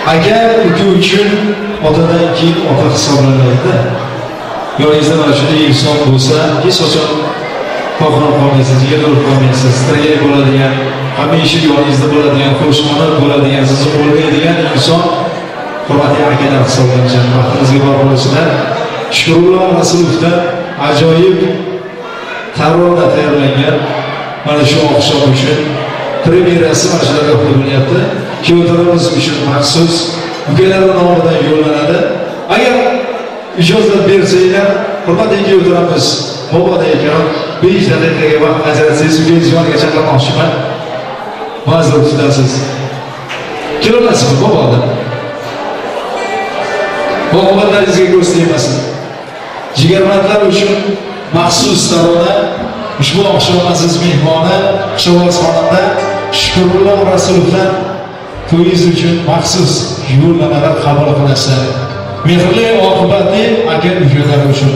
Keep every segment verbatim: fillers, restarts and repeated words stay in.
Agar uka uchun otadan keyin ota hisoblanadi. Yo'lingizda mana shunday inson bo'lsa, hech qachon qo'rqib qolmaysiz, yerda qolmaysiz, tirgay bo'ladigan, hamisha yoningizda bo'ladigan, qo'shqoni bo'ladigan, sizni o'lmaydigan inson hurmatli akalar hisoblangan. Vaqtingizga bor bo'lsinlar. Shukrullo Rasulovdan ajoyib tarona tayyorlangan mana shu oqshom uchun premyerasi mana shularga qo'yilyapti. Kuyovlarimiz uchun maxsus ukalar nomidan yo'llanadi. Agar ijozat bersanglar, hurmatli kuyovlarimiz, boboda ekan besh daqiqaga vaqt ajratsangiz, ukangiz yoniga chaqirmoqchiman. Ma'zur tutasiz. Kelasizmi boboda? Bobolaringizga ko'z tegmasin. Jigarmandlar uchun maxsus tarona ushbu oqshom aziz mehmoni Shovvoz xonanda Shukrullo Rasulovdan to'yingiz uchun maxsus yo'llanmalar qabul qilasizlar. Mehrli oqibatli aka ukalar uchun.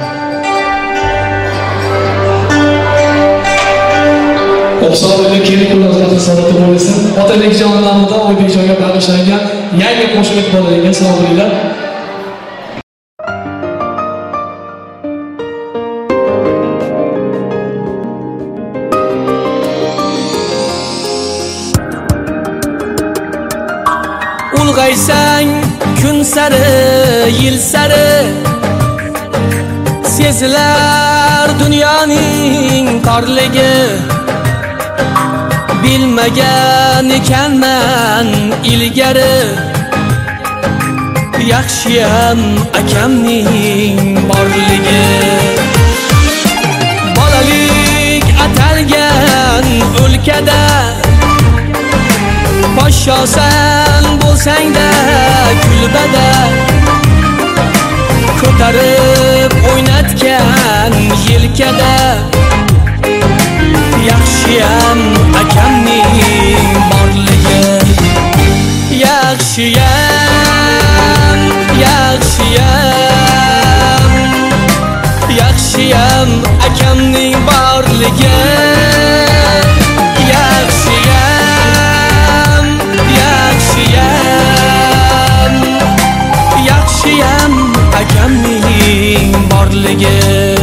Oqsoqli keling ularga saloti bo'lsin. Otalik jonlanida Oybekjonga bag'ishlangan yangi qo'shiq bo'ladigan salomlar. Ulg'aysang kun sari, yil sari sezilar dunyoning torligi. Bilmagan ekanman ilgari, yaxshiyam akamning borligi. Bolalik atalgan o'lkada podshosan bo'lsang-da kulbada, ko'tarib o'ynatgan yelkada, yaxshiyam akamning borligi. Yaxshiyam, yaxshiyam, yaxshiyam akamning borligi. Yaxshiyam, yaxshiyam, yaxshiyam akamning borligi.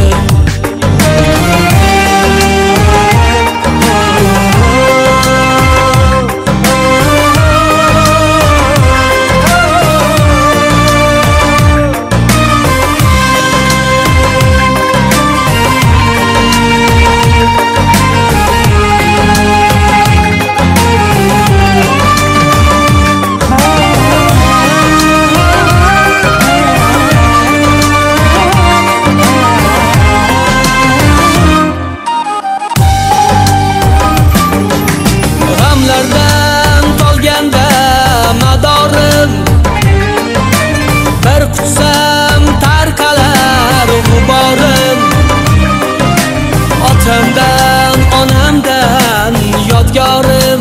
Otamdan, onamdan yodgorim,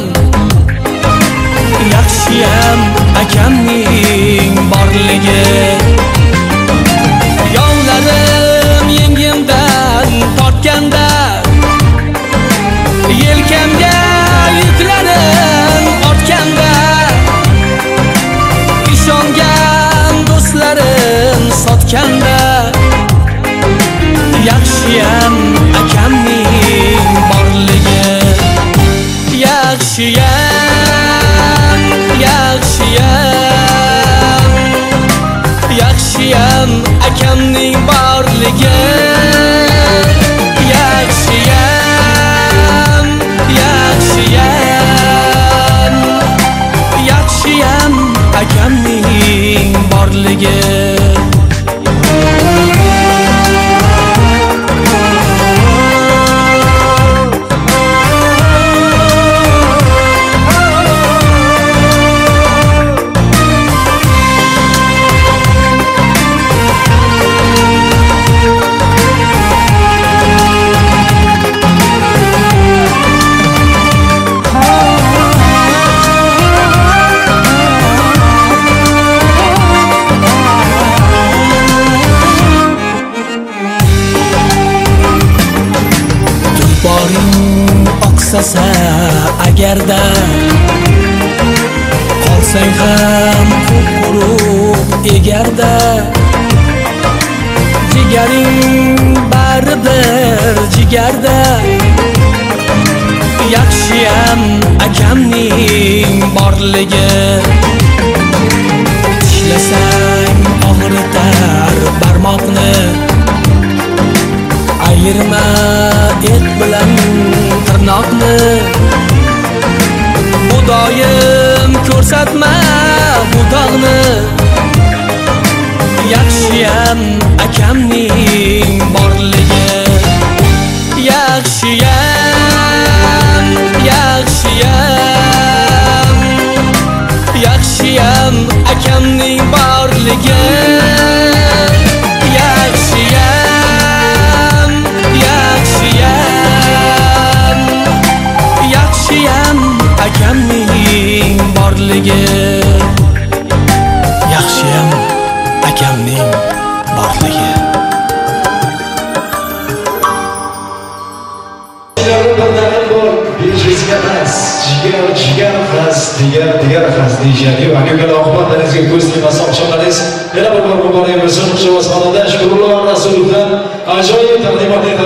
yaxshiyam akamning borligi. Yovlarim yengimdan tortganda, yelkamga yuklarim ortganda, ishongan do'stlarim sotganda, yaxshiyam akamning borligi. Yaxshiyam, yaxshiyam, yaxshiyam akamning borligi. Yaxshiyam, yaxshiyam, yaxshiyam akamning borligi. Oqsasa agarda qolsang ham ham ko'p urug' egarda, jigaring baribir jigarda. Yaxshiyam akamning borligi, tishlasang og'ritar barmoqni, ayirma et bilan tirnoqni. Xudoyim ko'rsatma bu tog'ni, yaxshiyam akamning borligi. Yaxshiyam, yaxshiyam, yaxshiyam akamning borligi. Yaxshiyam, yaxshiyam, yaxshiyam akamning borligi. Yaxshiyam akamning borligi. Jigar, jigar xas, digar, digar xas deyishadi. Aka oqibatlaringizga ko'z tegmasa oqshomlaringiz yana bir bor muborak bo'lsin. Xushxabar xonanda Shukrullo Rasulovdan ajoyib taqdimot